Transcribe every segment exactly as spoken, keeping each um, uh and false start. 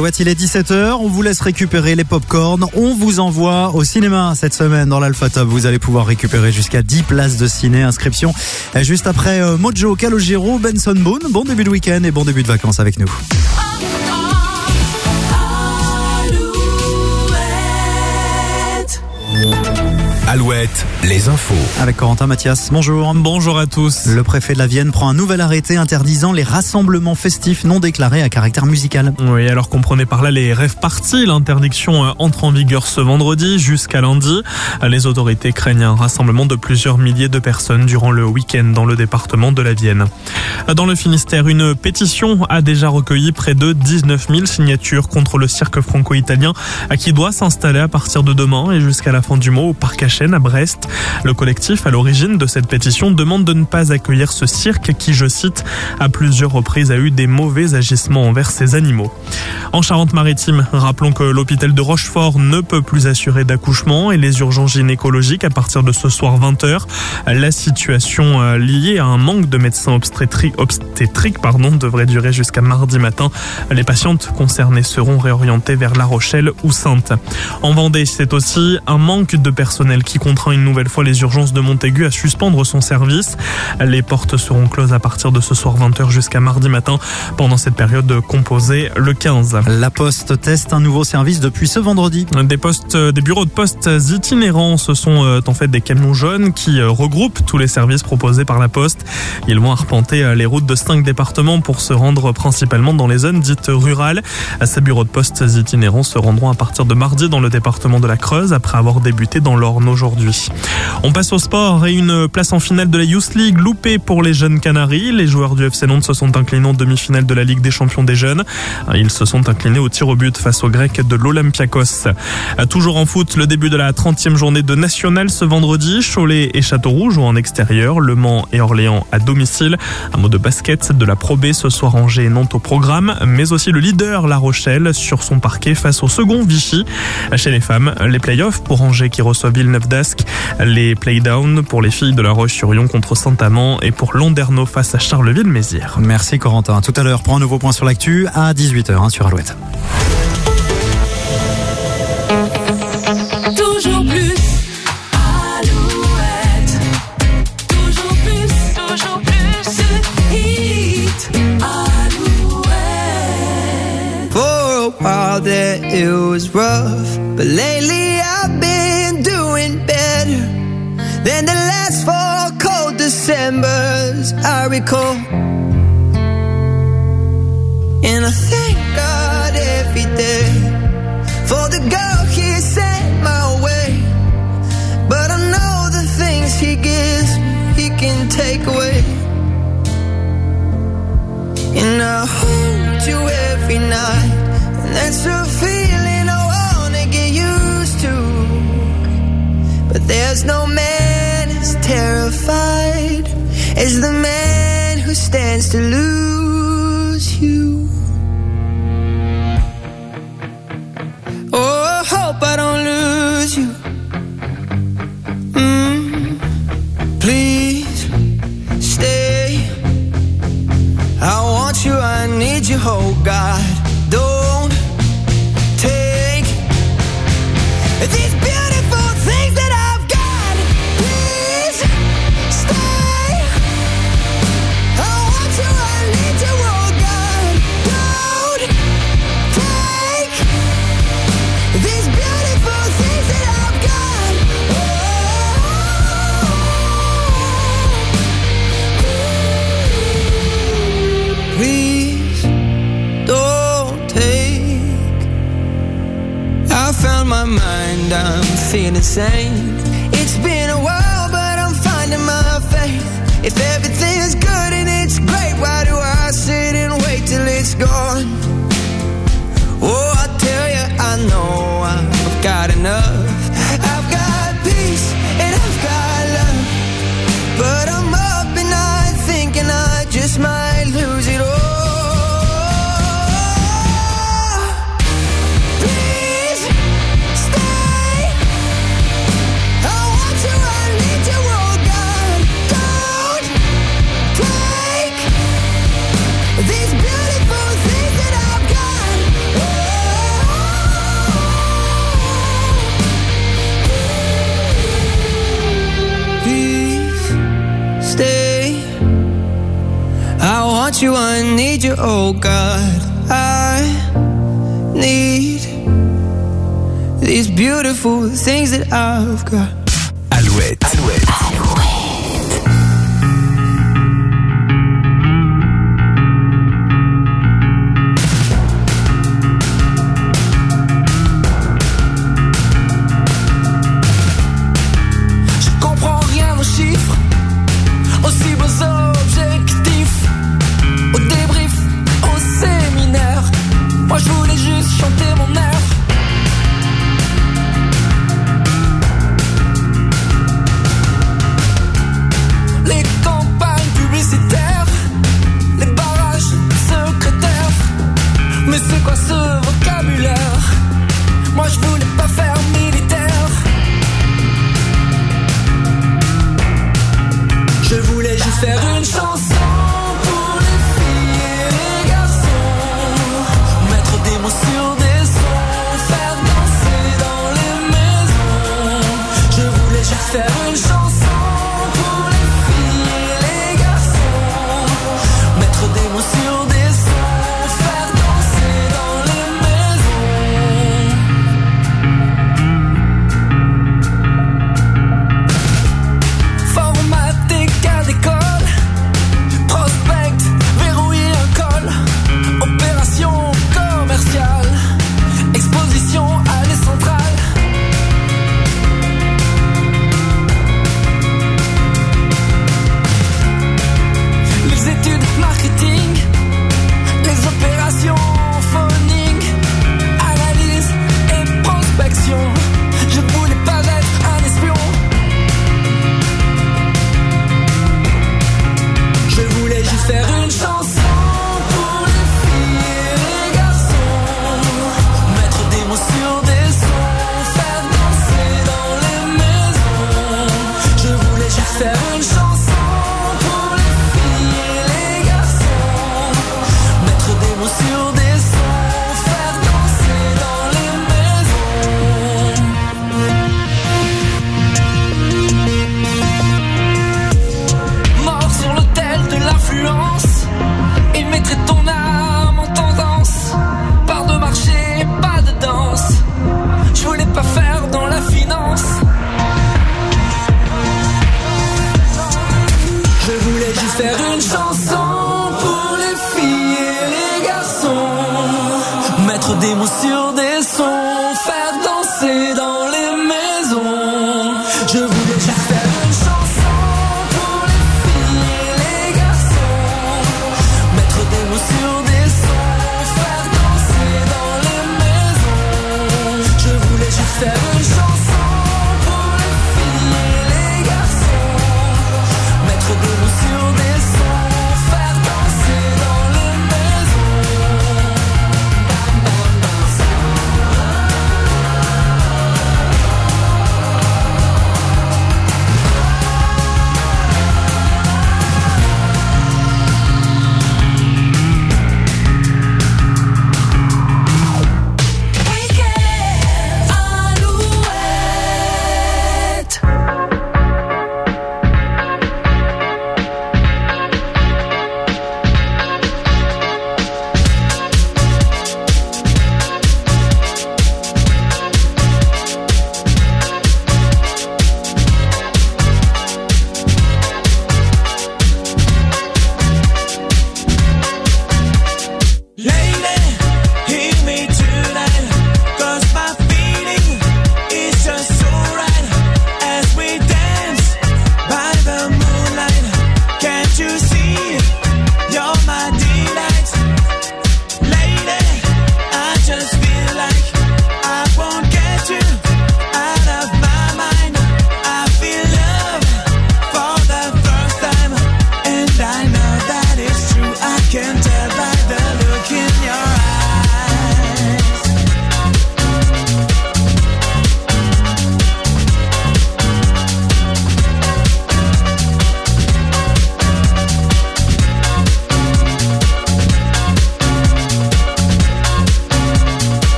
Alouette, il est dix-sept heures, on vous laisse récupérer les pop-corn, on vous envoie au cinéma cette semaine dans l'Alpha Top. Vous allez pouvoir récupérer jusqu'à dix places de ciné, inscription juste après euh, Mojo, Calogero, Benson Boone. Bon début de week-end et bon début de vacances avec nous. Alouette, les infos. Avec Corentin Mathias, bonjour. Bonjour à tous. Le préfet de la Vienne prend un nouvel arrêté interdisant les rassemblements festifs non déclarés à caractère musical. Oui, alors comprenez par là les rave parties. L'interdiction entre en vigueur ce vendredi jusqu'à lundi. Les autorités craignent un rassemblement de plusieurs milliers de personnes durant le week-end dans le département de la Vienne. Dans le Finistère, une pétition a déjà recueilli près de dix-neuf mille signatures contre le cirque franco-italien qui doit s'installer à partir de demain et jusqu'à la fin du mois au parc H à Brest. Le collectif à l'origine de cette pétition demande de ne pas accueillir ce cirque qui, je cite, à plusieurs reprises a eu des mauvais agissements envers ses animaux. En Charente-Maritime, rappelons que l'hôpital de Rochefort ne peut plus assurer d'accouchement et les urgences gynécologiques à partir de ce soir vingt heures. La situation liée à un manque de médecins obstétriques, obstétriques pardon, devrait durer jusqu'à mardi matin. Les patientes concernées seront réorientées vers La Rochelle ou Saintes. En Vendée, c'est aussi un manque de personnel qui contraint une nouvelle fois les urgences de Montaigu à suspendre son service. Les portes seront closes à partir de ce soir vingt heures jusqu'à mardi matin. Pendant cette période composée le quinze. La Poste teste un nouveau service depuis ce vendredi. Des postes, des bureaux de poste itinérants, ce sont en fait des camions jaunes qui regroupent tous les services proposés par la Poste. Ils vont arpenter les routes de cinq départements pour se rendre principalement dans les zones dites rurales. Ces bureaux de poste itinérants se rendront à partir de mardi dans le département de la Creuse après avoir débuté dans l'Orne aujourd'hui. On passe au sport et une place en finale de la Youth League loupée pour les jeunes Canaries. Les joueurs du F C Nantes se sont inclinés en demi-finale de la Ligue des champions des jeunes. Ils se sont inclinés au tir au but face aux Grecs de l'Olympiakos. Toujours en foot, le début de la trentième journée de National ce vendredi. Cholet et Châteauroux jouent en extérieur, Le Mans et Orléans à domicile. Un mot de basket de la Pro B ce soir, Angers et Nantes au programme, mais aussi le leader La Rochelle sur son parquet face au second Vichy. Chez les femmes, les playoffs pour Angers qui reçoit Villeneuve d'Ascq, les playdowns pour les filles de La Roche-sur-Yon contre Saint-Amand et pour Landerneau face à Charleville-Mézières. Merci Corentin. Tout à l'heure pour un nouveau point sur l'actu à dix-huit heures hein, sur Alouette. Toujours plus. Alouette. Toujours plus. Toujours plus. Hit. Alouette. For a while there it was rough, but lately I've been doing better than the last four cold Decembers I recall. And I thank God every day for the girl He sent my way. But I know the things He gives me, He can take away. And I hold you every night, and that's a feeling I wanna get used to. But there's no man as terrified as the man who stands to lose you. Oh, I hope I don't lose you. Mm, please stay. I want you, I need you, oh God. Don't take these beautiful things that I've got. Please stay. I want you, I need you, oh God. Don't take these beautiful things that I've got. Oh, please don't take. I found my mind, I'm feeling sane. It's been a while, but I'm finding my faith. If everything's good and it's great, why do I sit and wait till it's gone? Oh, I tell you, I know I've got enough. I've got peace and I've got love, but I'm up and night thinking I just might lose it all. Please stay. I want you, I need you, oh God. Don't take these beautiful things that I've got. Oh, want you, I need you, oh God. I need these beautiful things that I've got. Alouette. Alouette. Moi je voulais juste chanter mon air.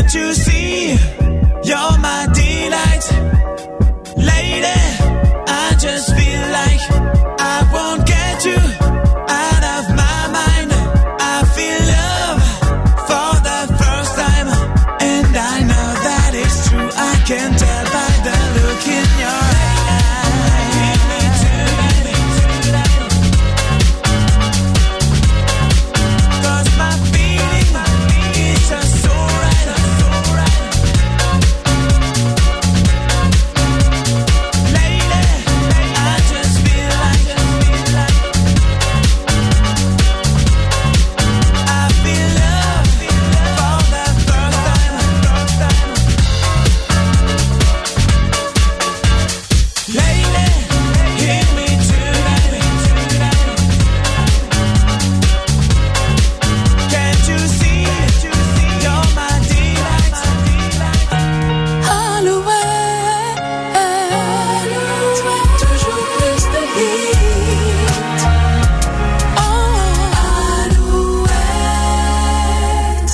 Can't you see? You're my delight. Lady, I just feel like I won't get you out of my mind. I feel love for the first time, and I know that it's true. I can tell by the look in your eyes. Give me tonight, 'cause my feeling is just so right, so right. Lady, I just feel like I feel love for the first time. Lady, hear me tonight. Can't you see? You're my delight. Alouette, toujours plus de hits. Oh, Alouette.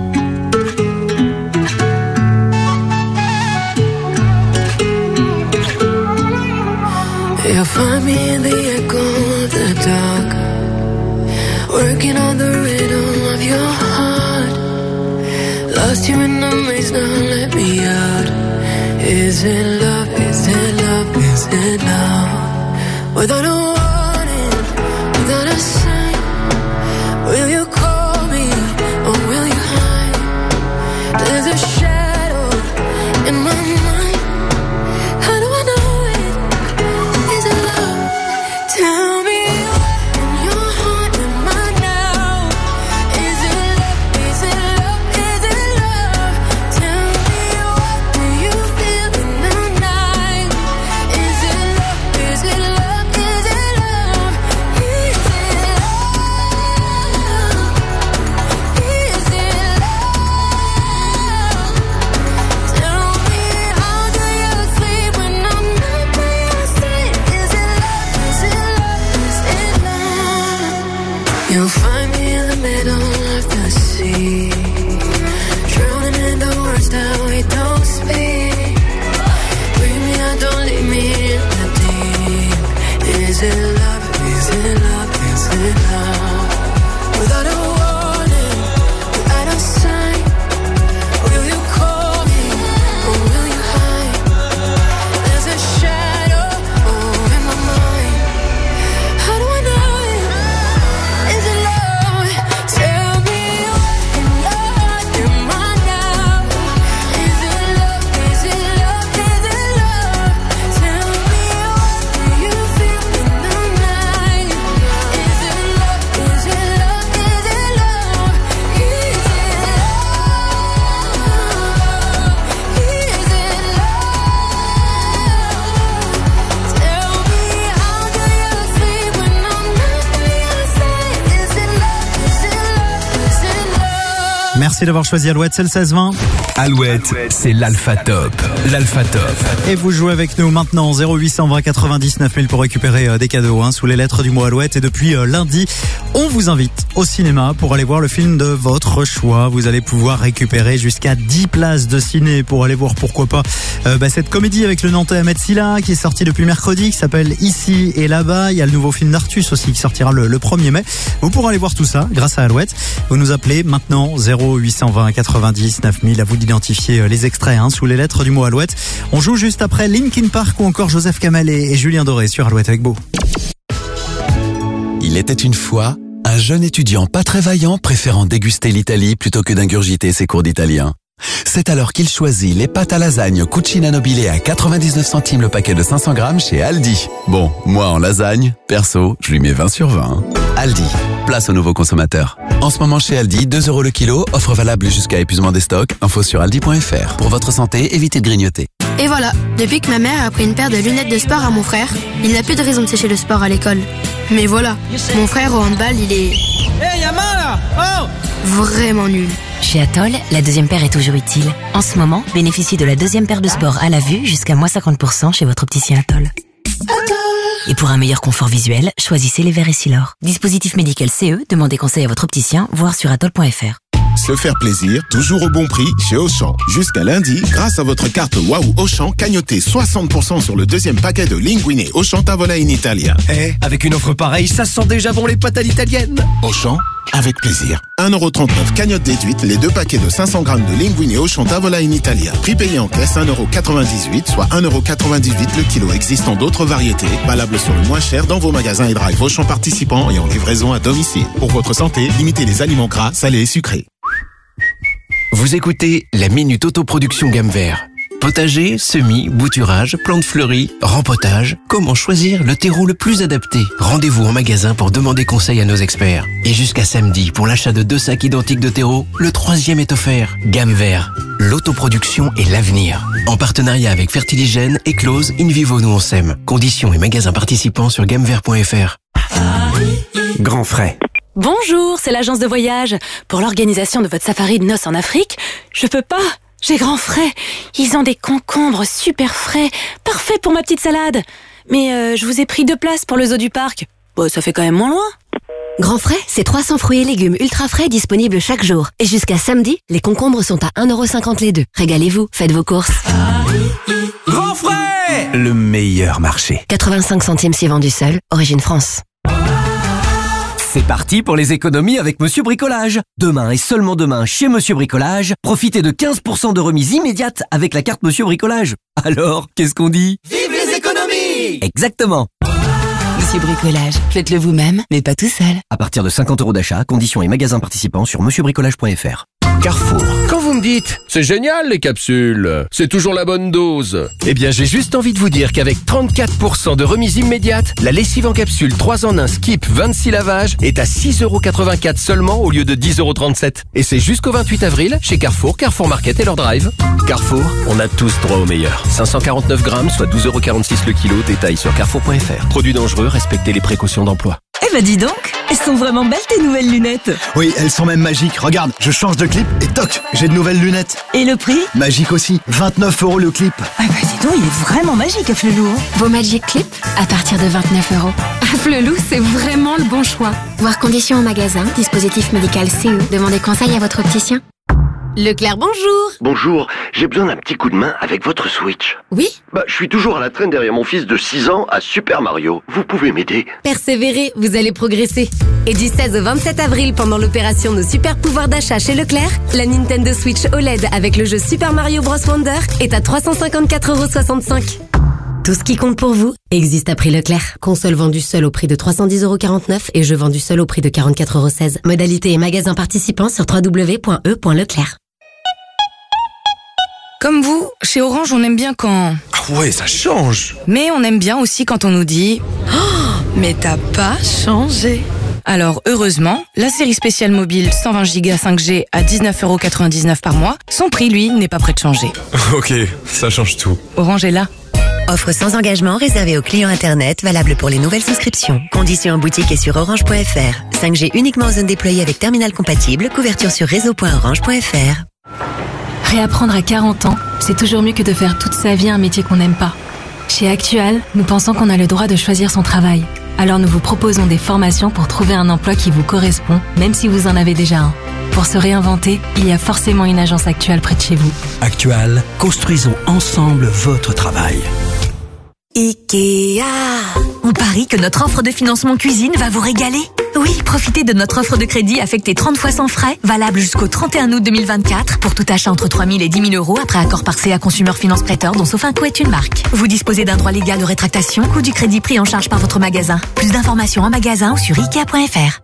You'll find me in the echo of the dark, working on the rhythm of your heart. Lost you in the maze, now let me out. Is it love? Is it love? Is it love? Without a warning, without a sign, will you call me or will you hide? There's a shadow in my mind. How do I know it? Is it love? Tell me in your heart, in mine now. Is it love? Is it love? Is it love? Tell me what do you feel in the night? Is it love? Is it love? Is it love? Is it love? Is it love? Tell me how do you sleep when I'm not by your side? Is it love? Is it love? Is it love? You'll find me in the middle of the sea, drowning in the words that we don't speak. Bring me out, don't leave me in the deep. Is it love? Is it love? Is it love? Without a warning, without a sign, will you call me or will you hide? There's a shadow oh, in my mind. How do I know it? Is it love? Tell me what in your heart, in mine now. Is it love? Is it love? Is it love? Tell me what do you feel in the night? Is it love? Is it love? Is it love? Is it love? Is it love? Tell me how do you sleep when I'm not by your side? Is it love? Is it love? Is it love? Merci d'avoir choisi Alouette, c'est le seize vingt. Alouette, c'est l'Alpha Top. L'Alpha Top. Et vous jouez avec nous maintenant zéro huit cent vingt quatre-vingt-dix-neuf mille pour récupérer euh, des cadeaux hein, sous les lettres du mot Alouette. Et depuis euh, lundi, on vous invite au cinéma pour aller voir le film de votre choix. Vous allez pouvoir récupérer jusqu'à dix places de ciné pour aller voir pourquoi pas euh, bah, cette comédie avec le Nantais Ahmed Silla qui est sorti depuis mercredi, qui s'appelle Ici et là-bas. Il y a le nouveau film d'Artus aussi qui sortira le, le premier mai. Vous pourrez aller voir tout ça grâce à Alouette. Vous nous appelez maintenant zéro huit cent vingt quatre-vingt-dix-neuf mille. À vous d'identifier euh, les extraits hein, sous les lettres du mot Alouette. On joue juste après Linkin Park ou encore Joseph Kamel et, et Julien Doré sur Alouette avec Beau. Il était une fois un jeune étudiant pas très vaillant préférant déguster l'Italie plutôt que d'ingurgiter ses cours d'italien. C'est alors qu'il choisit les pâtes à lasagne Cucina Nobile à quatre-vingt-dix-neuf centimes le paquet de cinq cents grammes chez Aldi. Bon, moi en lasagne, perso, je lui mets vingt sur vingt. Aldi, place aux nouveaux consommateurs. En ce moment chez Aldi, deux euros le kilo, offre valable jusqu'à épuisement des stocks, info sur aldi point f r. Pour votre santé, évitez de grignoter. Et voilà, depuis que ma mère a pris une paire de lunettes de sport à mon frère, il n'a plus de raison de sécher le sport à l'école. Mais voilà, mon frère au handball, il est... Hey, y'a mal là! Oh! Vraiment nul. Chez Atoll, la deuxième paire est toujours utile. En ce moment, bénéficiez de la deuxième paire de sport à la vue jusqu'à moins cinquante pour cent chez votre opticien Atoll. Et pour un meilleur confort visuel, choisissez les verres Essilor. Dispositif médical C E, demandez conseil à votre opticien, voire sur atoll point f r. Se faire plaisir, toujours au bon prix chez Auchan. Jusqu'à lundi, grâce à votre carte Waouh Auchan, cagnotez soixante pour cent sur le deuxième paquet de Linguine Auchan Tavola in Italia. Eh, avec une offre pareille, ça sent déjà bon les pâtes à l'italienne. Auchan, avec plaisir. un euro trente-neuf cagnotte déduite, les deux paquets de cinq cents grammes de Linguine Auchan Tavola in Italia. Prix payé en caisse un euro quatre-vingt-dix-huit, soit un euro quatre-vingt-dix-huit le kilo. Existant d'autres variétés, valables sur le moins cher dans vos magasins et drive Auchan participants et en livraison à domicile. Pour votre santé, limitez les aliments gras, salés et sucrés. Vous écoutez la Minute Autoproduction Gamme Vert. Potager, semis, bouturage, plantes fleuries, rempotage. Comment choisir le terreau le plus adapté? Rendez-vous en magasin pour demander conseil à nos experts. Et jusqu'à samedi, pour l'achat de deux sacs identiques de terreau, le troisième est offert. Gamme Vert. L'autoproduction est l'avenir. En partenariat avec Fertiligène, Eclose, InVivo Nous on s'aime. Conditions et magasins participants sur gammevert point f r. Grand frais. Bonjour, c'est l'agence de voyage. Pour l'organisation de votre safari de noces en Afrique, je peux pas. J'ai grand frais. Ils ont des concombres super frais, parfaits pour ma petite salade. Mais euh, je vous ai pris deux places pour le zoo du parc. Bon, ça fait quand même moins loin. Grand frais, c'est trois cents fruits et légumes ultra frais disponibles chaque jour. Et jusqu'à samedi, les concombres sont à un euro cinquante les deux. Régalez-vous, faites vos courses. Grand frais, le meilleur marché. quatre-vingt-cinq centimes si vendu seul, origine France. C'est parti pour les économies avec Monsieur Bricolage. Demain et seulement demain, chez Monsieur Bricolage, profitez de quinze pour cent de remise immédiate avec la carte Monsieur Bricolage. Alors, qu'est-ce qu'on dit? Vive les économies! Exactement. Monsieur Bricolage, faites-le vous-même, mais pas tout seul. À partir de cinquante euros d'achat, conditions et magasins participants sur monsieur bricolage point f r. Carrefour. Quand vous me dites, c'est génial les capsules, c'est toujours la bonne dose. Eh bien, j'ai juste envie de vous dire qu'avec trente-quatre pour cent de remise immédiate, la lessive en capsule trois en un Skip vingt-six lavages est à six euros quatre-vingt-quatre seulement au lieu de dix euros trente-sept. Et c'est jusqu'au vingt-huit avril chez Carrefour, Carrefour Market et leur drive. Carrefour, on a tous droit au meilleur. cinq cent quarante-neuf grammes, soit douze euros quarante-six le kilo, détail sur carrefour point f r. Produits dangereux, respectez les précautions d'emploi. Eh ben dis donc, elles sont vraiment belles tes nouvelles lunettes. Oui, elles sont même magiques. Regarde, je change de clip et toc, j'ai de nouvelles lunettes. Et le prix? Magique aussi, vingt-neuf euros le clip. Ah bah dis donc, il est vraiment magique Afflelou. Vos Magic Clip à partir de vingt-neuf euros. Afflelou, c'est vraiment le bon choix. Voir conditions en magasin, dispositif médical C E. Demandez conseil à votre opticien. Leclerc, bonjour. Bonjour, j'ai besoin d'un petit coup de main avec votre Switch. Oui? Bah, je suis toujours à la traîne derrière mon fils de six ans à Super Mario. Vous pouvez m'aider? Persévérez, vous allez progresser. Et du seize au vingt-sept avril, pendant l'opération Nos Super Pouvoirs d'achat chez Leclerc, la Nintendo Switch O L E D avec le jeu Super Mario Bros Wonder est à trois cent cinquante-quatre euros soixante-cinq. Tout ce qui compte pour vous existe à prix Leclerc. Console vendue seule au prix de trois cent dix euros quarante-neuf et jeu vendu seul au prix de quarante-quatre euros seize. Modalité et magasins participants sur w w w point e point leclerc. Comme vous, chez Orange, on aime bien quand... Ah ouais, ça change. Mais on aime bien aussi quand on nous dit « Oh, mais t'as pas changé !» Alors, heureusement, la série spéciale mobile cent vingt giga cinq G à dix-neuf euros quatre-vingt-dix-neuf par mois, son prix, lui, n'est pas prêt de changer. Ok, ça change tout. Orange est là. Offre sans engagement réservée aux clients Internet, valable pour les nouvelles souscriptions. Conditions en boutique et sur orange point f r. cinq G uniquement en zone déployée avec terminal compatible, couverture sur réseau point orange point f r. Réapprendre à quarante ans, c'est toujours mieux que de faire toute sa vie un métier qu'on n'aime pas. Chez Actual, nous pensons qu'on a le droit de choisir son travail. Alors nous vous proposons des formations pour trouver un emploi qui vous correspond, même si vous en avez déjà un. Pour se réinventer, il y a forcément une agence Actual près de chez vous. Actual, construisons ensemble votre travail. Ikea. On parie que notre offre de financement cuisine va vous régaler. Oui, profitez de notre offre de crédit affectée trente fois sans frais, valable jusqu'au trente et un août deux mille vingt-quatre, pour tout achat entre trois mille et dix mille euros après accord par C A Consumer Finance Prêteur, dont Sofinco est une marque. Vous disposez d'un droit légal de rétractation, coût du crédit pris en charge par votre magasin. Plus d'informations en magasin ou sur ikea point f r.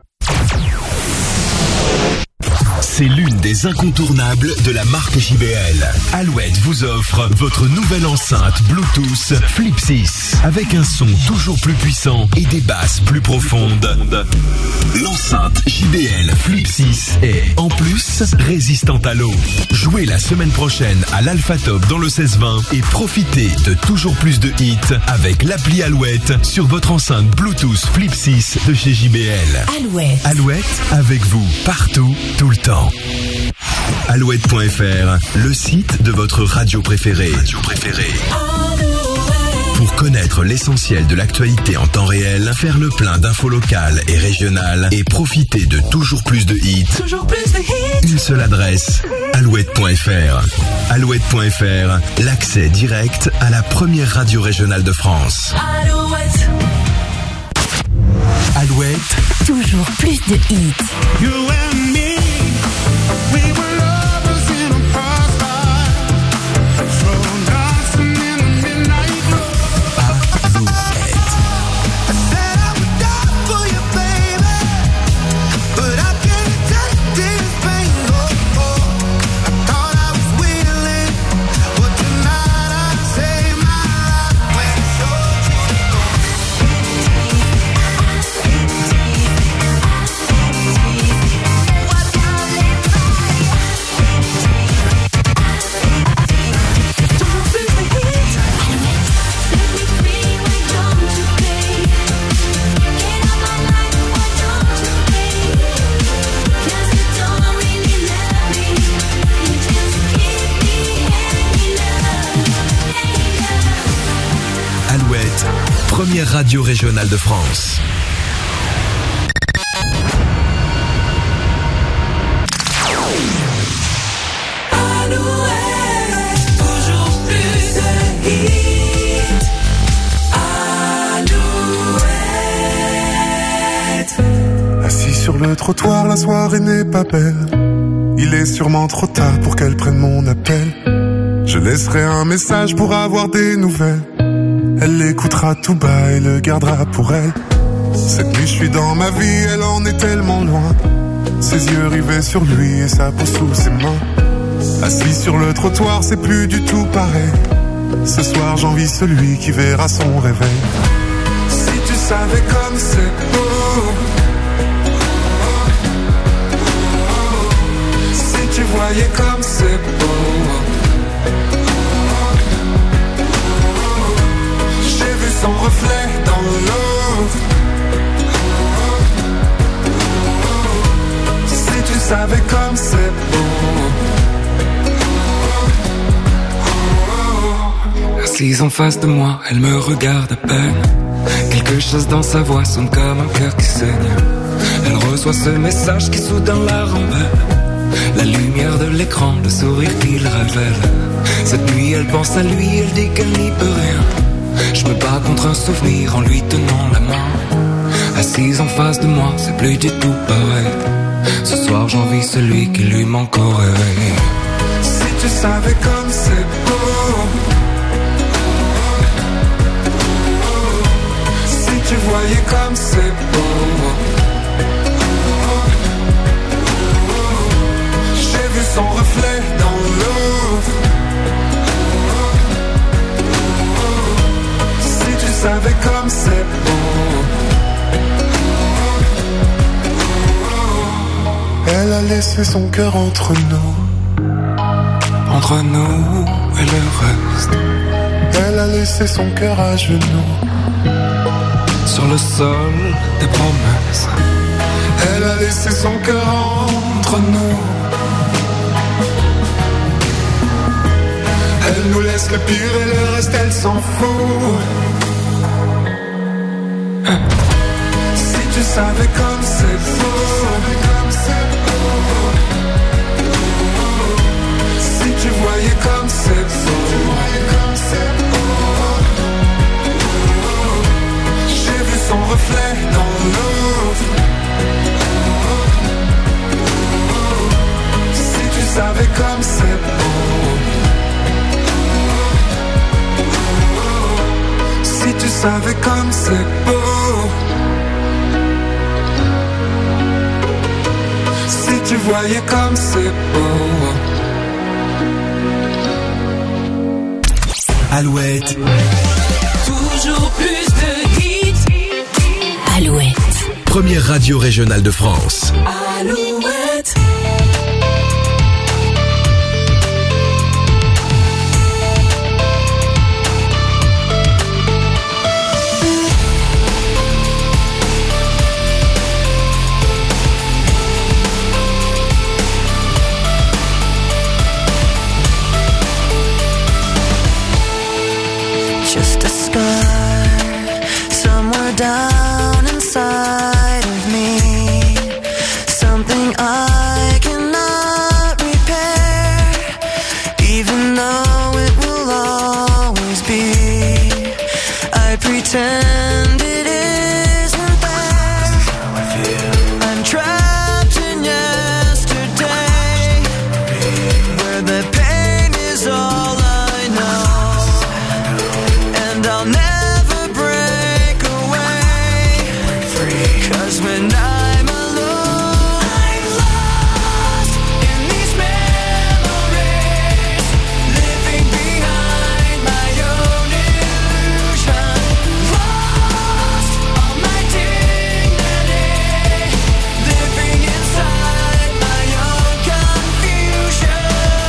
C'est l'une des incontournables de la marque J B L. Alouette vous offre votre nouvelle enceinte Bluetooth Flip six avec un son toujours plus puissant et des basses plus profondes. L'enceinte J B L Flip six est en plus résistante à l'eau. Jouez la semaine prochaine à l'Alpha Top dans le seize vingt et profitez de toujours plus de hits avec l'appli Alouette sur votre enceinte Bluetooth Flip six de chez J B L. Alouette. Alouette avec vous partout, tout le temps. Alouette point f r, le site de votre radio préférée. Radio préférée. Pour Connaître l'essentiel de l'actualité en temps réel, faire le plein d'infos locales et régionales et profiter de toujours plus de hits. Toujours plus de hits. Une seule adresse, alouette point f r. Alouette point f r, l'accès direct à la première radio régionale de France. Alouette. Alouette. Toujours plus de hits. You and me, we were lovers in a past life. So dancing in the midnight glow. I said I would die for you, baby, but I can't take this pain. Oh, oh. I thought I was willing, but tonight I saved my life when I showed you the door. Alouette, première radio régionale de France. Alouette, toujours plus de hits. Alouette. Assis sur le trottoir, la soirée n'est pas belle. Il est sûrement trop tard pour qu'elle prenne mon appel. Je laisserai un message pour avoir des nouvelles. Elle l'écoutera tout bas et le gardera pour elle. Cette nuit je suis dans ma vie, elle en est tellement loin. Ses yeux rivés sur lui et sa peau sous ses mains. Assis sur le trottoir, c'est plus du tout pareil. Ce soir j'envie celui qui verra son réveil. Si tu savais comme c'est beau, si tu voyais comme c'est beau. J'ai vu son reflet dans l'eau. Si tu savais comme c'est beau. Assise en face de moi, elle me regarde à peine. Quelque chose dans sa voix sonne comme un cœur qui saigne. Elle reçoit ce message qui soudain la rembelle. La lumière de l'écran, le sourire qu'il révèle. Cette nuit elle pense à lui, elle dit qu'elle n'y peut rien. Je me bats contre un souvenir en lui tenant la main. Assise en face de moi, c'est plus du tout pareil. Ce soir j'envie celui qui lui manque au réveil. Si tu savais comme c'est beau. Si tu voyais comme c'est beau. J'ai vu son reflet dans l'eau. Si tu savais comme c'est beau. Elle a laissé son cœur entre nous. Entre nous et le reste. Elle a laissé son cœur à genoux. Sur le sol des promesses. Elle a laissé son cœur entre nous. Elle nous laisse le pire et le reste elle s'en fout. Si tu savais comme c'est beau. Si tu voyais comme c'est beau. J'ai vu son reflet dans l'eau. Si tu savais comme c'est beau. Si tu savais comme c'est beau. Si tu voyais comme c'est beau. Alouette. Toujours plus de hits. Alouette. Première radio régionale de France. Alouette. Just a scar inside of me, something I cannot repair, even though it will always be. I pretend it isn't there. I'm trapped in yesterday, where the pain is all I know, and I'll never break away, 'cause when I'm alone, I'm lost in these memories, living behind my own illusion, lost all my dignity, living inside my own confusion.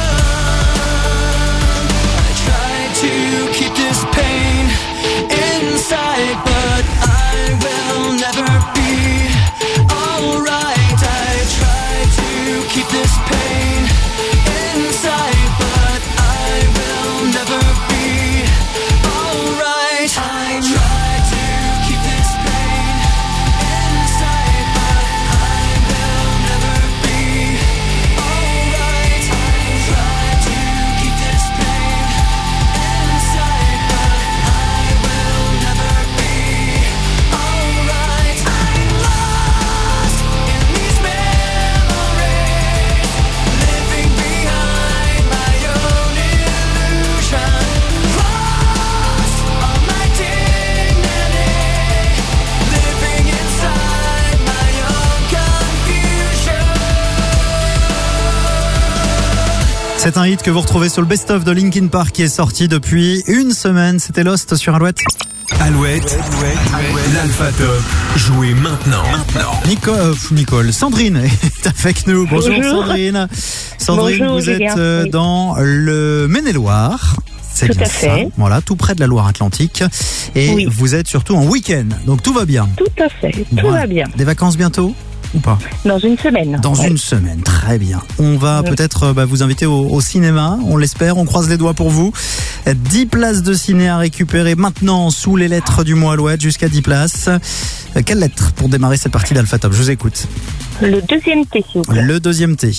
I try to keep this pain inside, but I will never be alright. I try to keep this pain inside, but I will never be alright. I try to keep this pain inside, but I will never be alright. I try to keep this pain inside, but I will never be alright. I'm lost in these memories, living behind my own illusion, lost all my dignity, living inside my own confusion. C'est un hit que vous retrouvez sur le best-of de Linkin Park qui est sorti depuis une semaine. C'était Lost sur Alouette. Alouette, l'Alpha Top, jouez maintenant. maintenant. Nico, euh, Nicole, Sandrine est avec nous. Bonjour, Bonjour. Sandrine. Sandrine, Bonjour, vous Julien. êtes euh, Oui. dans le Maine-et-Loire. C'est Tout bien à fait. ça. Voilà, tout près de la Loire-Atlantique. Et Oui. vous êtes surtout en week-end. Donc tout va bien. Tout à fait, tout Voilà. va bien. Des vacances bientôt ou pas? Dans une semaine. Dans Ouais. une semaine, très bien. On va Ouais. peut-être euh, bah, vous inviter au, au cinéma, on l'espère, on croise les doigts pour vous. dix places de ciné à récupérer maintenant sous les lettres du mois Alouette, jusqu'à dix places. Euh, Quelle lettre pour démarrer cette partie d'Alpha Top? Je vous écoute. Le deuxième T, s'il vous plaît. Le deuxième T.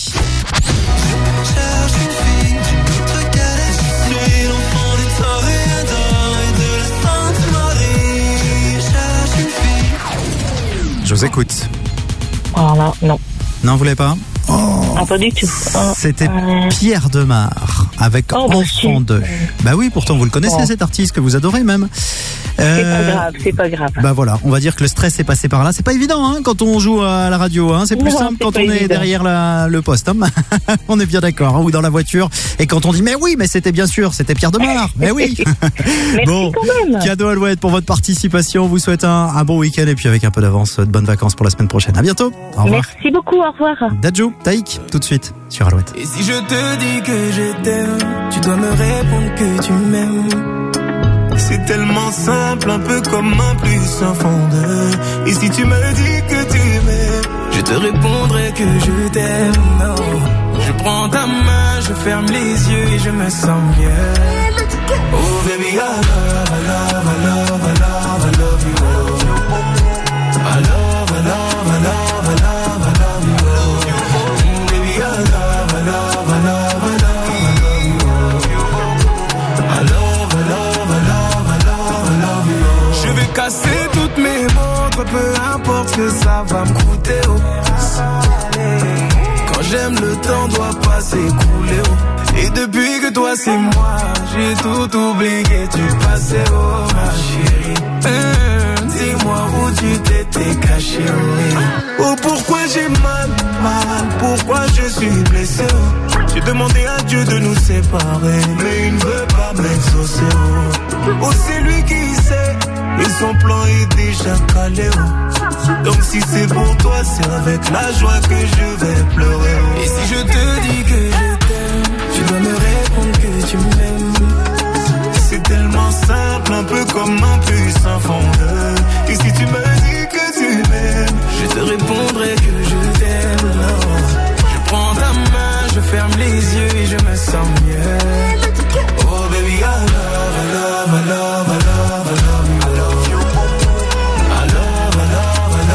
Je vous écoute. Voilà, non. Non, vous l'avez pas? Ah, pas du tout. Ah, C'était euh, Pierre Demar avec Oh, bah, Enfant si. deux. Bah oui, pourtant vous le connaissez, Bon. cet artiste que vous adorez même. C'est Euh, pas grave, c'est pas grave. Bah voilà, on va dire que le stress est passé par là. C'est pas évident hein, quand on joue à la radio. Hein. C'est plus Non, simple c'est quand pas on est évident. derrière la, le poste. Hein. On est bien d'accord. Hein, ou dans la voiture. Et quand on dit mais oui, mais c'était bien sûr, c'était Pierre Demar. Mais oui. Merci Bon, quand même. cadeau Alouette pour votre participation. On vous souhaite un, un bon week-end et puis avec un peu d'avance, de bonnes vacances pour la semaine prochaine. À bientôt. Au revoir. Merci beaucoup, au revoir. Dadju, Taïk, tout de suite sur Alouette. Et si je te dis que je t'aime, tu dois me répondre que tu m'aimes. C'est tellement simple, un peu comme un plus un fond de. Et si tu me dis que tu m'aimes, Je te répondrai que je t'aime. Oh. Je prends ta main, je ferme les yeux et je me sens bien. oh baby, I love, I love, I love, I love, I love you. Oh. I love, I love, I love, I love, I love you. Oh. Mm, baby, I love, I love, I love, I love, I love you. Oh. I love, I love, I love, I love, I love you. Oh. Je vais casser toutes mes montres, peu importe ce que ça va me coûter. Oh. Quand j'aime, le temps doit pas s'écouler. Oh. Et depuis que toi c'est moi, j'ai tout oublié, tu passais, oh ma chérie. Hum, dis-moi où tu t'étais caché. Oh. Oh pourquoi j'ai mal, mal, pourquoi je suis blessé. Oh. J'ai demandé à Dieu de nous séparer, mais il ne veut pas m'exaucer. Oh, oh c'est lui qui sait, et son plan est déjà calé. Oh. Donc si c'est pour toi, c'est avec la joie que je vais pleurer. Oh. Et si je te dis que je t'aime, tu dois me répondre que tu m'aimes. C'est tellement simple, un peu comme un puissant fondeur. Et si tu me dis que tu m'aimes, je te répondrai que je t'aime. Oh. Je prends ta main, je ferme les yeux et je me sens mieux. Oh baby, I love, I love, I love, I love, I love you. I love, I love, I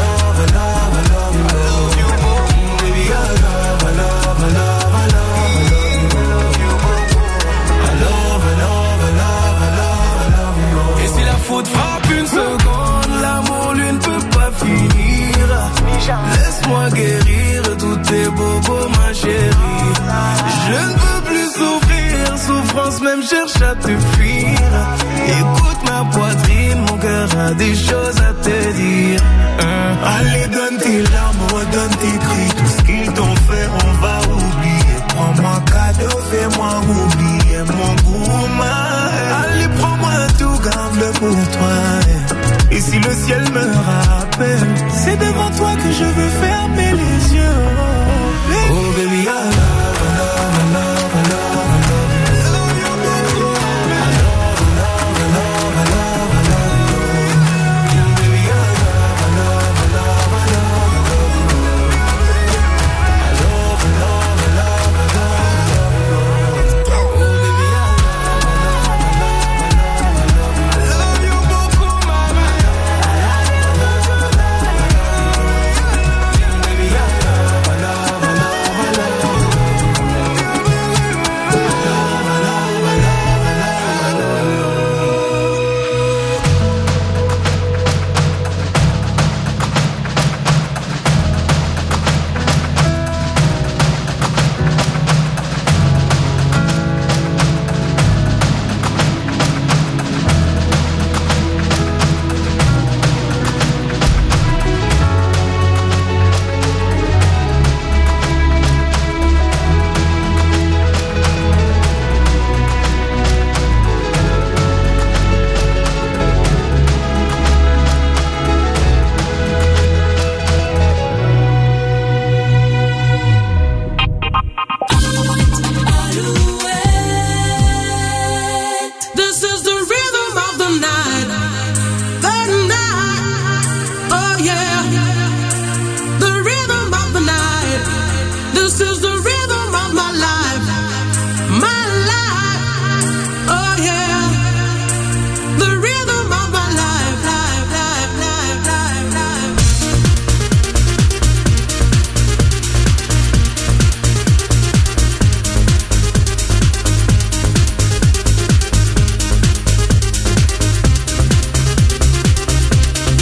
laisse-moi guérir tous tes bobos, ma chérie. Je ne peux plus souffrir, souffrance même cherche à te fuir. Écoute ma poitrine, mon cœur a des choses à te dire. Hein? Allez, donne tes larmes, donne tes cris, tout ce qu'ils t'ont fait, on va oublier. Prends-moi cadeau, fais-moi oublier mon goût, ma. Allez, prends-moi tout, garde-le pour toi. Et si le ciel me rappelle, c'est devant toi que je veux fermer les yeux. Oh baby, I love, I love, I love, I love.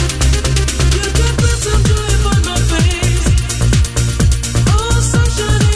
Sunshine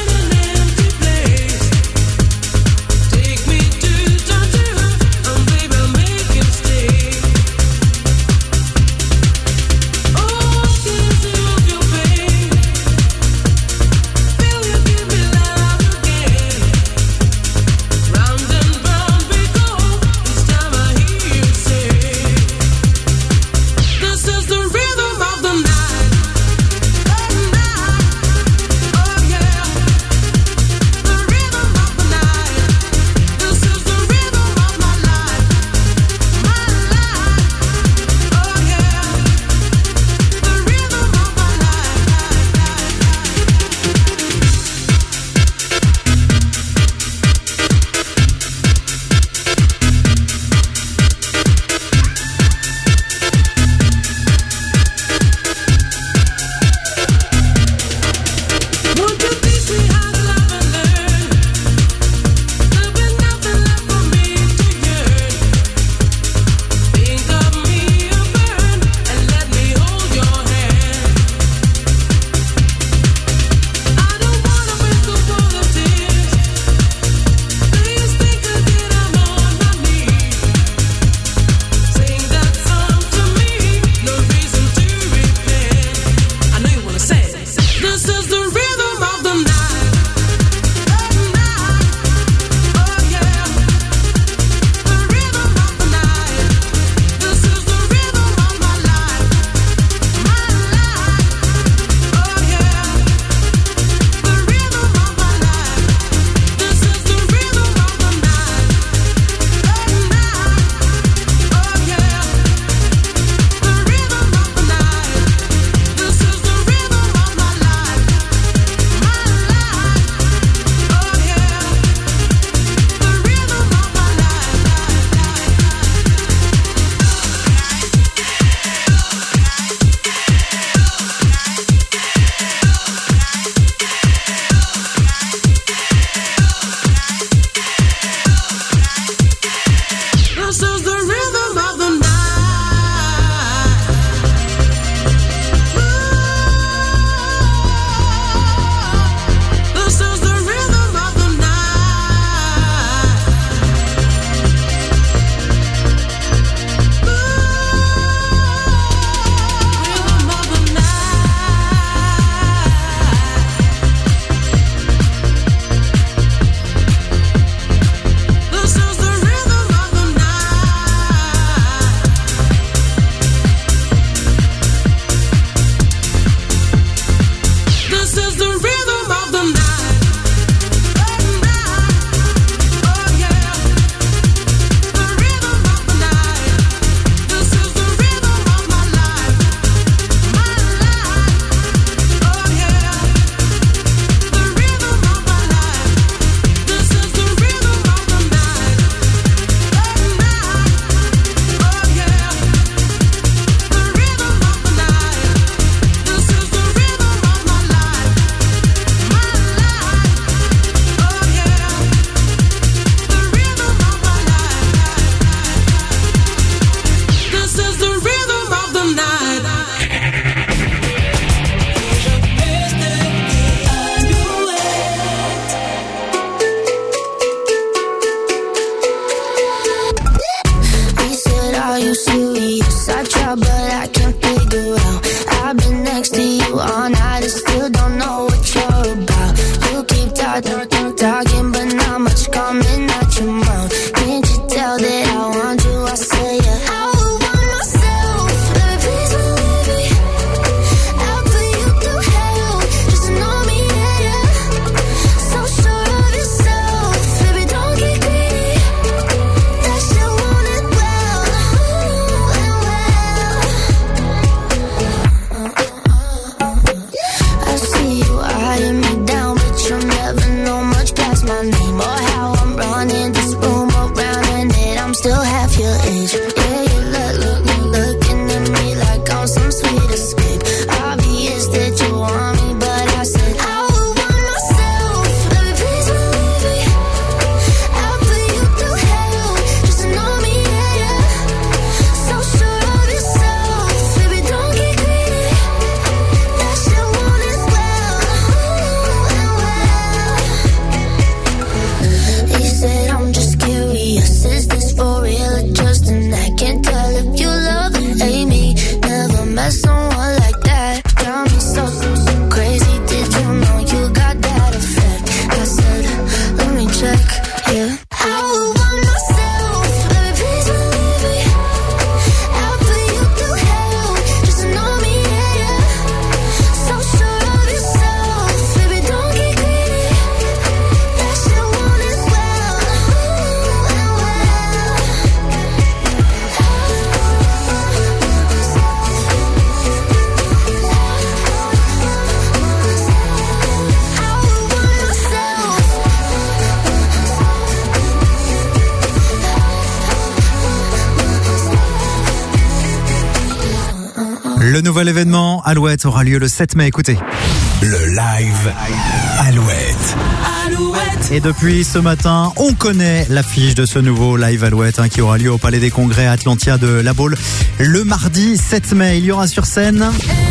I've been next to you all night and still don't know what you're about. You keep talking, talking, but not much coming out your mouth. Can't you tell that I want you? I say yeah. I would want myself, baby, please believe me. I'll put you through hell, just know me, yeah, yeah. So sure of yourself, baby, don't get greedy. That shit want it well, and well. I see you eyeing me down, but you'll never know much past my name or how I'm running this room around and that I'm still half your age. Yeah, you look, look, look, looking at me like I'm some sweet escape. Obvious that you want me, but I said I would want myself, baby, please believe me. I'll put you through hell, just to know me, yeah, yeah. So sure of yourself, baby, don't get greedy. That shit want it well, and well. He said I'm just curious, is this for real or just an act? Can't tell if you love and hate me. Never met someone like that. Got me so, so crazy. Did you know you got that effect? I said, let me check, yeah. I would want myself, baby, please believe me. I'll put you through hell, just to know me, yeah, yeah. So sure of yourself, baby, don't get greedy. That shit want it well, and well. Le nouvel événement Alouette aura lieu le sept mai, écoutez. Le live Alouette. Et depuis ce matin, on connaît l'affiche de ce nouveau live Alouette hein, qui aura lieu au Palais des Congrès Atlantia de La Baule le mardi sept mai. Il y aura sur scène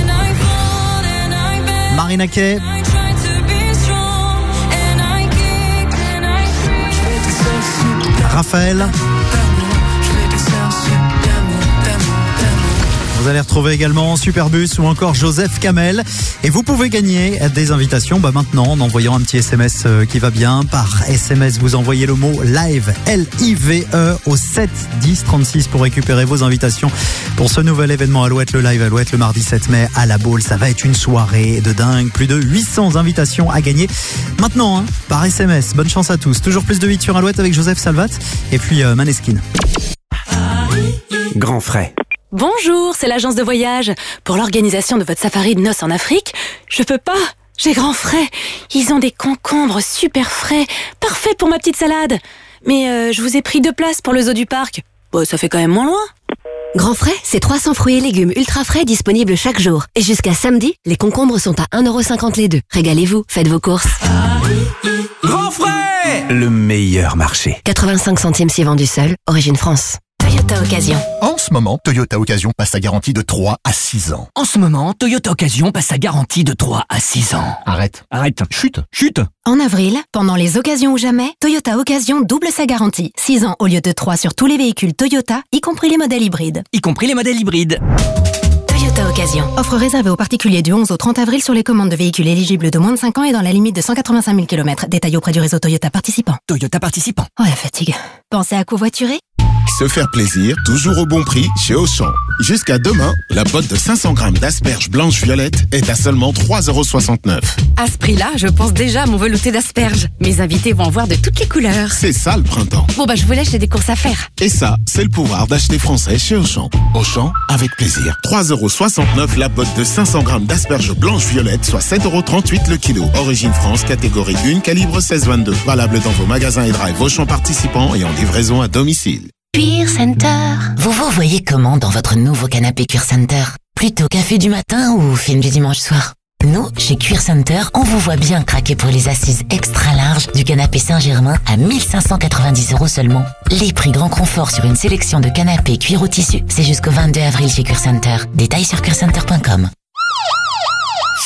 Marina Kaye, Raphaël. Vous allez retrouver également Superbus ou encore Joseph Kamel. Et vous pouvez gagner des invitations bah maintenant en envoyant un petit S M S qui va bien. Par S M S, vous envoyez le mot live, L I V E, au sept dix trente-six pour récupérer vos invitations pour ce nouvel événement Alouette, le live Alouette, le mardi sept mai à La Baule. Ça va être une soirée de dingue. Plus de huit cents invitations à gagner maintenant hein, par S M S. Bonne chance à tous. Toujours plus de huit sur Alouette avec Joseph Salvat et puis euh, Maneskin. Grand frais. Bonjour, c'est l'agence de voyage. Pour l'organisation de votre safari de noces en Afrique, je peux pas. J'ai grand frais. Ils ont des concombres super frais, parfaits pour ma petite salade. Mais euh, je vous ai pris deux places pour le zoo du parc. Bon, ça fait quand même moins loin. Grand frais, c'est trois cents fruits et légumes ultra frais disponibles chaque jour. Et jusqu'à samedi, les concombres sont à un euro cinquante les deux. Régalez-vous, faites vos courses. Grand frais, le meilleur marché. quatre-vingt-cinq centimes si vendu seul, origine France. Toyota Occasion. En ce moment, Toyota Occasion passe sa garantie de trois à six ans. En ce moment, Toyota Occasion passe sa garantie de trois à six ans. Arrête. Arrête. Chute. Chute. En avril, pendant les occasions ou jamais, Toyota Occasion double sa garantie. six ans au lieu de trois sur tous les véhicules Toyota, y compris les modèles hybrides. Y compris les modèles hybrides. Toyota Occasion. Offre réservée aux particuliers du onze au trente avril sur les commandes de véhicules éligibles de moins de cinq ans et dans la limite de cent quatre-vingt-cinq mille kilomètres. Détail auprès du réseau Toyota participant. Toyota participant. Oh la fatigue. Pensez à covoiturer ? Se faire plaisir, toujours au bon prix chez Auchan. Jusqu'à demain, la botte de cinq cents grammes d'asperges blanches violettes est à seulement trois euros soixante-neuf. À ce prix-là, je pense déjà à mon velouté d'asperges. Mes invités vont en voir de toutes les couleurs. C'est ça le printemps. Bon bah je vous laisse, j'ai des courses à faire. Et ça, c'est le pouvoir d'acheter français chez Auchan. Auchan, avec plaisir. trois euros soixante-neuf la botte de cinq cents grammes d'asperges blanches violettes, soit sept euros trente-huit le kilo. Origine France, catégorie un, calibre seize vingt-deux. Valable dans vos magasins et drive Auchan participants et en livraison à domicile. Cuir Center. Vous vous voyez comment dans votre nouveau canapé Cuir Center? Plutôt café du matin ou film du dimanche soir? Nous, chez Cuir Center, on vous voit bien craquer pour les assises extra larges du canapé Saint-Germain à mille cinq cent quatre-vingt-dix euros seulement. Les prix grand confort sur une sélection de canapés cuir au tissu, c'est jusqu'au vingt-deux avril chez Cuir Center. Détails sur cuir center point com.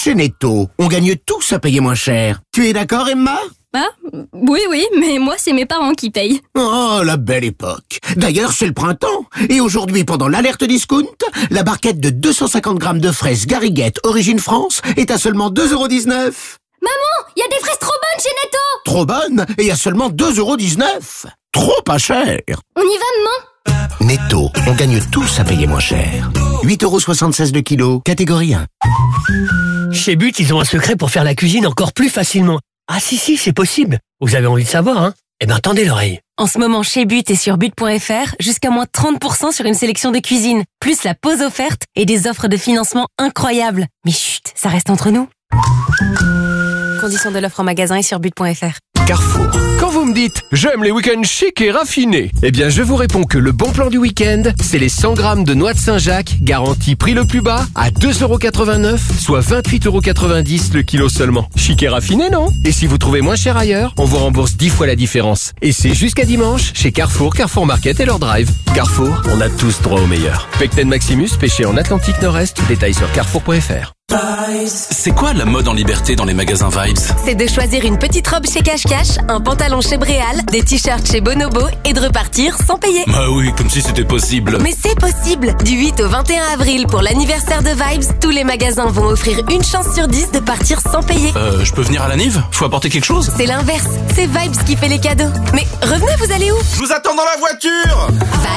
Chez Netto, on gagne tous à payer moins cher. Tu es d'accord, Emma? Ah, oui, oui, mais moi, c'est mes parents qui payent. Oh, la belle époque. D'ailleurs, c'est le printemps. Et aujourd'hui, pendant l'alerte discount, la barquette de deux cent cinquante grammes de fraises Gariguette Origine France est à seulement deux euros dix-neuf. Maman, il y a des fraises trop bonnes chez Netto. Trop bonne et à seulement deux euros dix-neuf. Trop pas cher. On y va, maman? Netto, on gagne tous à payer moins cher. huit euros soixante-seize le kilo, catégorie un. Chez But, ils ont un secret pour faire la cuisine encore plus facilement. Ah si, si, c'est possible. Vous avez envie de savoir, hein? Eh ben, tendez l'oreille. En ce moment, chez But et sur but point f r, jusqu'à moins trente pour cent sur une sélection de cuisine, plus la pause offerte et des offres de financement incroyables. Mais chut, ça reste entre nous. Conditions de l'offre en magasin et sur but point f r. Carrefour. Quand vous me dites « j'aime les week-ends chics et raffinés », eh bien je vous réponds que le bon plan du week-end, c'est les cent grammes de noix de Saint-Jacques, garantie prix le plus bas, à deux euros quatre-vingt-neuf, soit vingt-huit euros quatre-vingt-dix le kilo seulement. Chic et raffiné, non? Et si vous trouvez moins cher ailleurs, on vous rembourse dix fois la différence. Et c'est jusqu'à dimanche, chez Carrefour, Carrefour Market et leur drive. Carrefour, on a tous droit au meilleur. Pecten Maximus, pêché en Atlantique Nord-Est, détail sur carrefour point f r. C'est quoi la mode en liberté dans les magasins Vibes? C'est de choisir une petite robe chez Cache Cache, un pantalon chez Bréal, des t-shirts chez Bonobo et de repartir sans payer. Bah oui, comme si c'était possible. Mais c'est possible! Du huit au vingt et un avril, pour l'anniversaire de Vibes, tous les magasins vont offrir une chance sur dix de partir sans payer. Euh, je peux venir à la Nive? Faut apporter quelque chose? C'est l'inverse, c'est Vibes qui fait les cadeaux. Mais revenez, vous allez où? Je vous attends dans la voiture!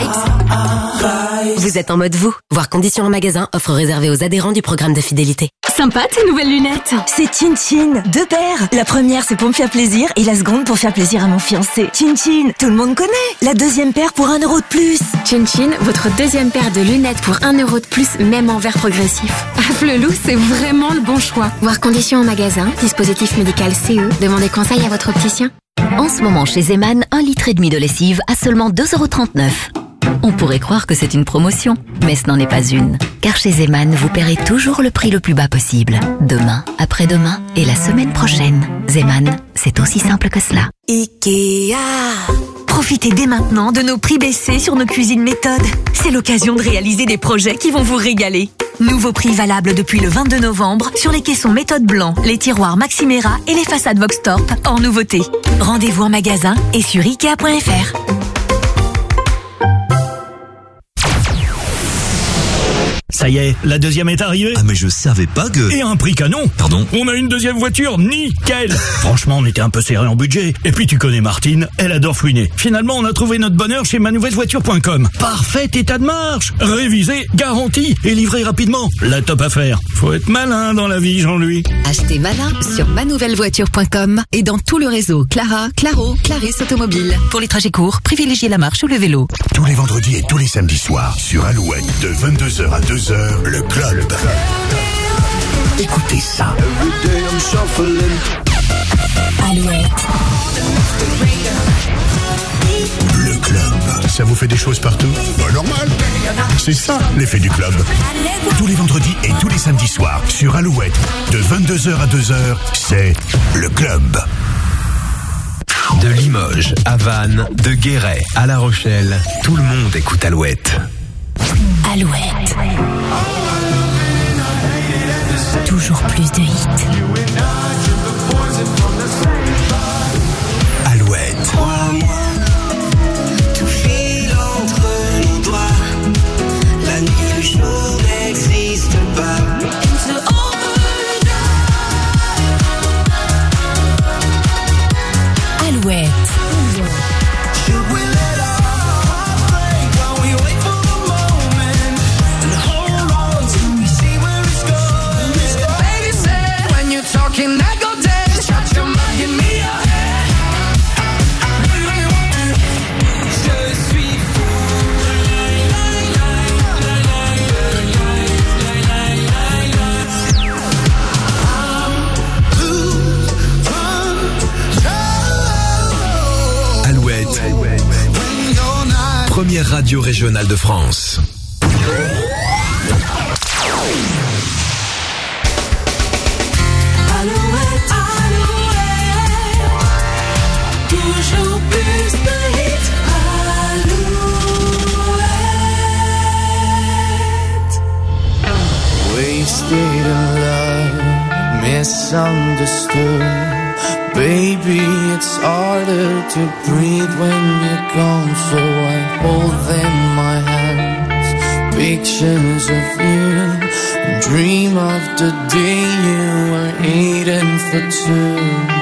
Vibes. Vous êtes en mode vous. Voir conditions en magasin, offre réservée aux adhérents du programme de fidélité. Sympa tes nouvelles lunettes. C'est Chin Chin, deux paires. La première c'est pour me faire plaisir et la seconde pour faire plaisir à mon fiancé. Chin Chin, tout le monde connaît. La deuxième paire pour un euro de plus. Chin Chin, votre deuxième paire de lunettes pour un euro de plus, même en verre progressif. Ah, Flelou, c'est vraiment le bon choix. Voir conditions en magasin, dispositif médical C E, demandez conseil à votre opticien. En ce moment chez Zeman, un litre et demi de lessive à seulement deux euros trente-neuf. On pourrait croire que c'est une promotion, mais ce n'en est pas une. Car chez Zeman, vous paierez toujours le prix le plus bas possible. Demain, après-demain et la semaine prochaine. Zeman, c'est aussi simple que cela. Ikea. Profitez dès maintenant de nos prix baissés sur nos cuisines méthodes. C'est l'occasion de réaliser des projets qui vont vous régaler. Nouveaux prix valables depuis le vingt-deux novembre sur les caissons méthode blanc, les tiroirs Maximera et les façades Voxtorp en nouveauté. Rendez-vous en magasin et sur ikea point f r. Ça y est, la deuxième est arrivée. Ah mais je savais pas que... Et un prix canon. Pardon? On a une deuxième voiture, nickel. Franchement, on était un peu serré en budget. Et puis tu connais Martine, elle adore fouiner. Finalement, on a trouvé notre bonheur chez manouvellevoiture point com. Parfait état de marche, révisé, garanti et livré rapidement. La top affaire. Faut être malin dans la vie, Jean-Louis. Achetez malin sur manouvellevoiture point com et dans tout le réseau Clara, Claro, Clarisse Automobile. Pour les trajets courts, privilégiez la marche ou le vélo. Tous les vendredis et tous les samedis soirs, sur Alouette, de vingt-deux heures à deux heures, le club. Écoutez ça. Alouette. Le club. Ça vous fait des choses partout? Bah normal. C'est ça, l'effet du club. Tous les vendredis et tous les samedis soirs, sur Alouette, de vingt-deux heures à deux heures, c'est le club. De Limoges à Vannes, de Guéret à La Rochelle, tout le monde écoute Alouette. Alouette. Toujours plus de hits. Alouette. Tout file entre nos doigts. La nuit, le jour n'existe pas. Alouette. Première radio régionale de France. Alouette, Alouette, toujours plus de hits. Alouette. Wasted in love. misunderstood. Baby, it's harder to breathe when you're gone, so I hold in my hands pictures of you and dream of the day you were eating for two.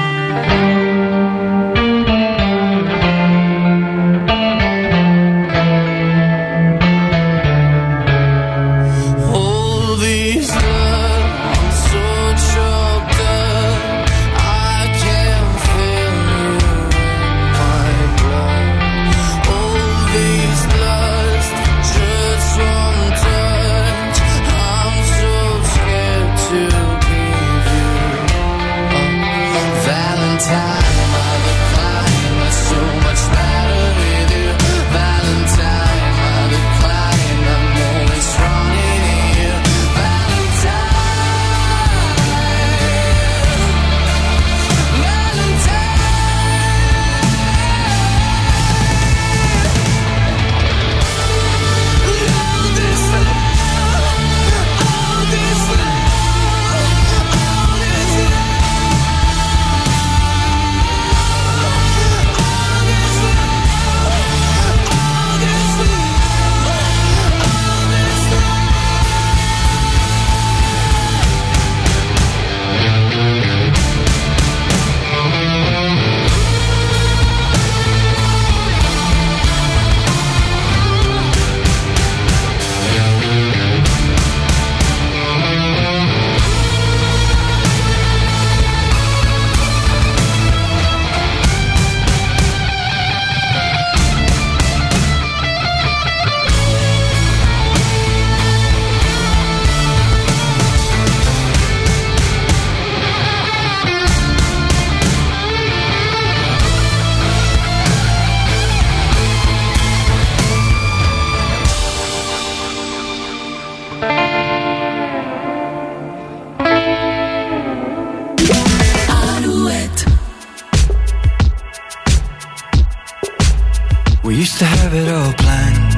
We used to have it all planned.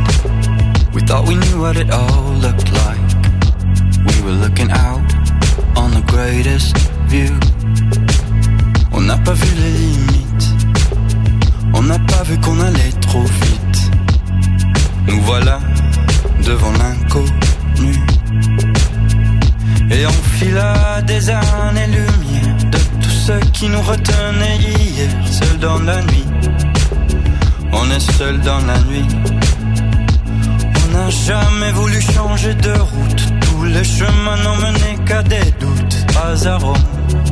We thought we knew what it all looked like. We were looking out on the greatest view. On n'a pas vu les limites. On n'a pas vu qu'on allait trop vite. Nous voilà devant l'inconnu. Et on fila des années-lumière de tout ce qui nous retenait hier. Seul dans la nuit, on est seul dans la nuit. On n'a jamais voulu changer de route. Tous les chemins n'ont mené qu'à des doutes. Pas à Rome,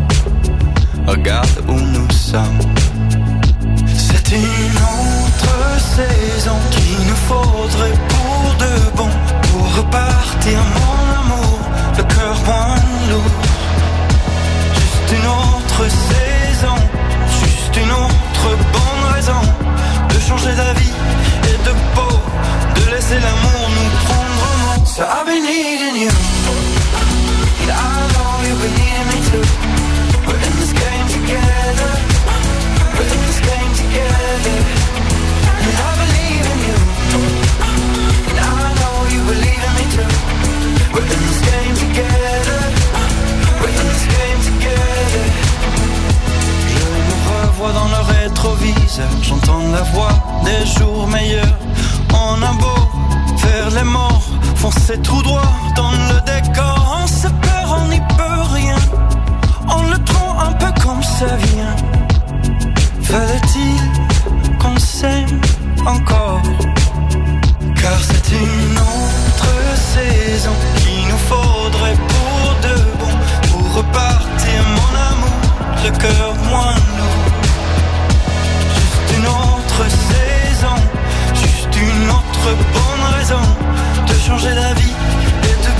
regarde où nous sommes. C'est une autre saison qu'il nous faudrait pour de bon. Pour repartir mon amour, le cœur moins lourd. Juste une autre saison, juste une autre bonne raison de changer d'avis et de peau, de laisser l'amour nous prendre en main. So I've been needing you, and I know you've been needing me too. We're in this game together, we're in this game together. And I believe in you, and I know you believe in me too. We're in this game together, we're in this game together. Je nous revois dans le rétroviseur, j'entends la voix des jours meilleurs. On a beau faire les morts, foncer tout droit dans le décor. On se perd, on n'y peut rien, on le prend un peu comme ça vient. Fallait-il qu'on s'aime encore? Car c'est une autre saison qu'il nous faudrait pour de bon. Pour repartir mon amour, le cœur moins lourd. Juste une autre saison, juste une autre bonne raison de changer d'avis et de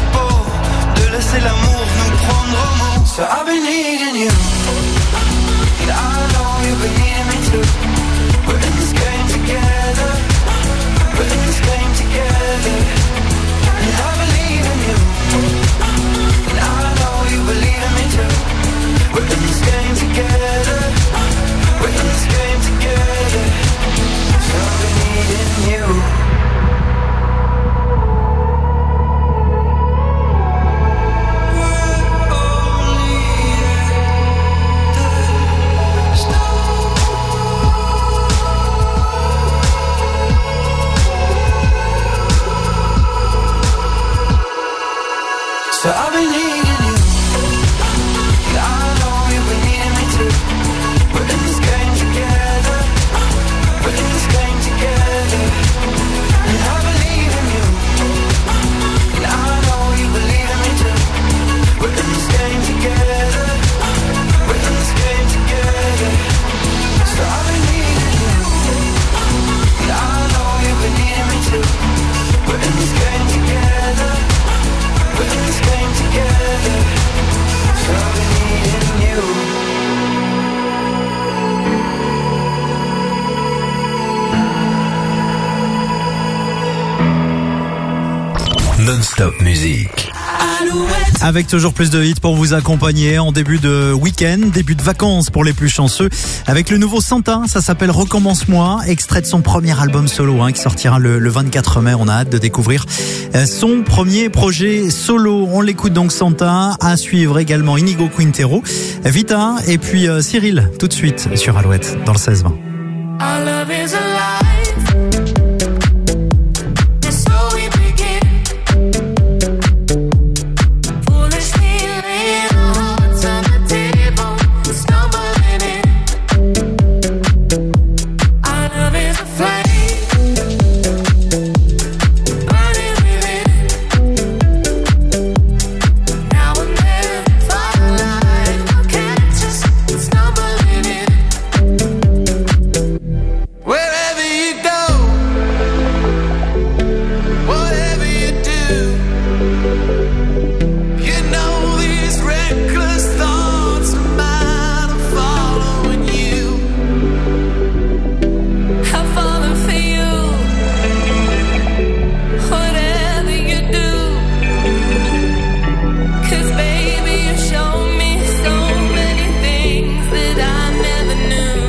Top Music. Avec toujours plus de hits pour vous accompagner en début de week-end, début de vacances pour les plus chanceux. Avec le nouveau Santa, ça s'appelle Recommence-moi, extrait de son premier album solo hein, qui sortira le, le vingt-quatre mai. On a hâte de découvrir son premier projet solo. On l'écoute donc Santa, à suivre également Inigo Quintero, Vita et puis euh, Cyril tout de suite sur Alouette dans le seize vingt. Our love is alive. And so we begin. Foolishly laying our hearts on the table, stumbling in. Our love is a flame, burning within. Now and then, firelight will catch us stumbling in. Wherever you go, whatever you do, you know these reckless thoughts are mine are following you. I've fallen for you, whatever you do. 'Cause baby, you show me so many things that I never knew.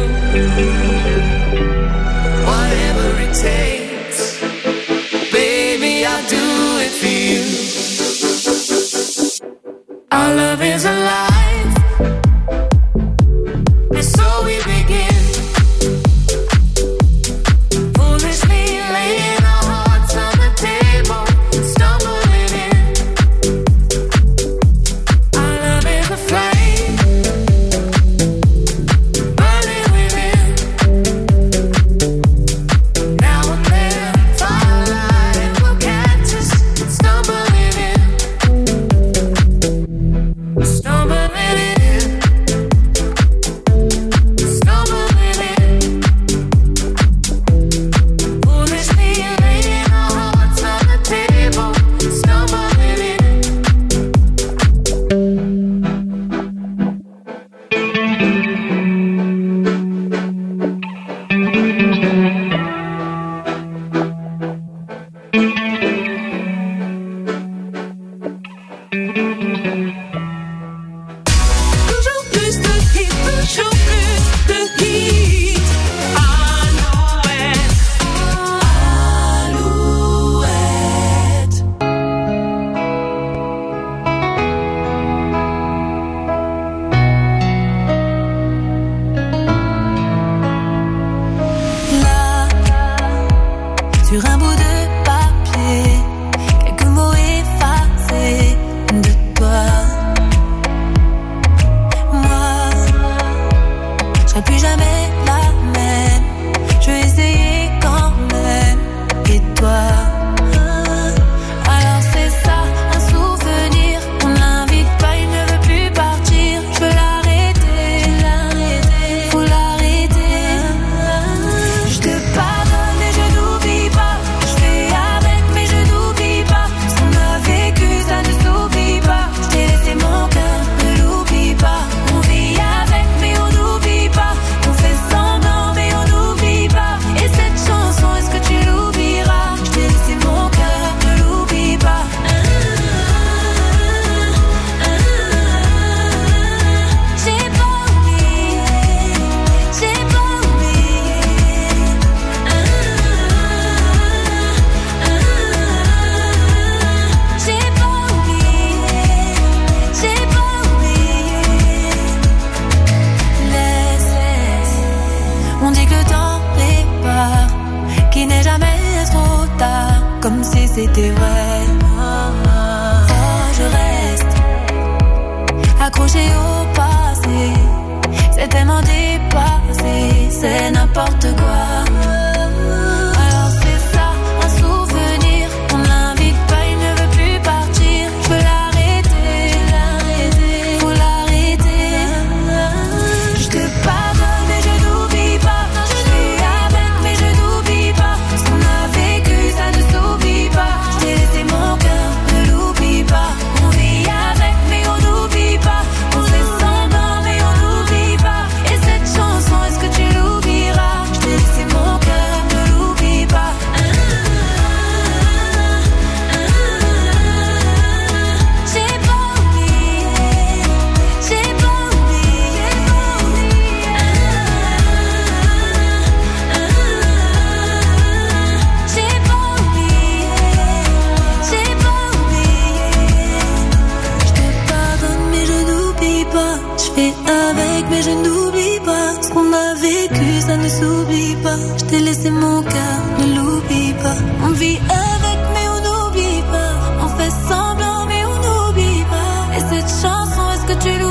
Whatever it takes, baby, I'll do it for you. Our love is alive, and so we begin. Foolishly laying our hearts on the table, stumbling in. Our love is a flame, burning within. Now and then, firelight will catch us stumbling in, stumbling in, stumbling in. Foolishly laying our hearts on the table, stumbling in. Toujours plus de hits, toujours plus de hits. Alouette, Alouette. Là, sur un bout de papier, quelques mots effacés de toi. Moi, je serai plus jamais la même. Je vais essayer quand même. Et toi, alors c'est ça, un souvenir. On l'invite pas, il ne veut plus partir. Je veux l'arrêter, l'arrêter, faut l'arrêter. Je te pardonne mais je n'oublie pas. Je fais avec mais je n'oublie pas. Ce qu'on a vécu ça ne s'oublie pas. Je t'ai laissé mon cœur, ne l'oublie pas. On vit avec mais on n'oublie pas. On fait semblant mais on n'oublie pas. Et cette chanson, est-ce que tu l'oublieras? Je t'ai laissé mon cœur, ne l'oublie pas. J'ai pas oublié, j'ai pas oublié. J'ai pas oublié, j'ai pas oublié. Laisse, on dit que le temps répare, qu'il n'est jamais trop tard, comme si c'était vrai. Oh, je reste accroché au passé, c'est tellement dépassé, c'est n'importe quoi. Alors c'est ça, un souvenir, on l'invite pas, il ne veut plus partir. Je veux l'arrêter, l'arrêter, faut l'arrêter. Je te pardonne mais je n'oublie pas. Je fais avec mais je n'oublie pas. Ce qu'on a vécu ça ne s'oublie pas. Je t'ai laissé mon cœur, ne l'oublie pas. On vit avec mais on n'oublie pas. On fait semblant mais on n'oublie pas. Et cette chanson, est-ce que tu l'oublieras? Je t'ai laissé mon cœur, j'étais avec, mais je n'oublie pas. Ce qu'on a vécu, ça ne s'oublie pas. Je t'ai laissé mon cœur, ne l'oublie pas. On vit avec, mais on n'oublie pas. On fait semblant, mais on n'oublie pas. Et cette chanson, est-ce que tu l'oublies?